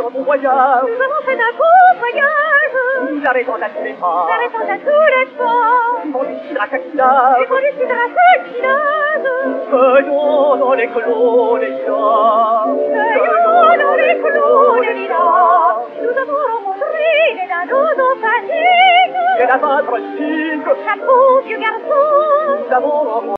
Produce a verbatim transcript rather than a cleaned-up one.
dans mon voyage. Nous avons fait un beau voyage. Nous arrêtons à tous les pas. Arrêtons à tous les pas. Ils vont décider à chaque village. Ils vont décider à chaque village. Cueillons dans les clos les lilas. Cueillons dans les clos les lilas. Nous avons rencontré des nanos sympathiques. Et la patricique. Chapeau, vieux garçon. Nous avons rencontré